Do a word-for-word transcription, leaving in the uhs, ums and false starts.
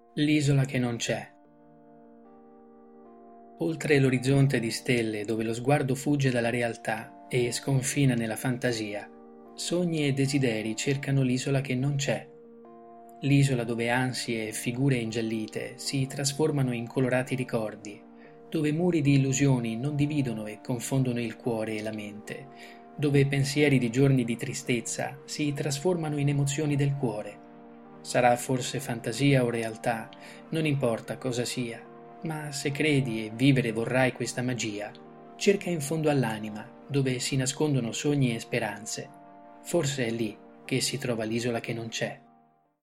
L'isola che non c'è. Oltre l'orizzonte di stelle dove lo sguardo fugge dalla realtà e sconfina nella fantasia, sogni e desideri cercano l'isola che non c'è. L'isola dove ansie e figure ingiallite si trasformano in colorati ricordi, dove muri di illusioni non dividono e confondono il cuore e la mente, dove pensieri di giorni di tristezza si trasformano in emozioni del cuore. Sarà forse fantasia o realtà, non importa cosa sia, ma se credi e vivere vorrai questa magia, cerca in fondo all'anima, dove si nascondono sogni e speranze. Forse è lì che si trova l'isola che non c'è.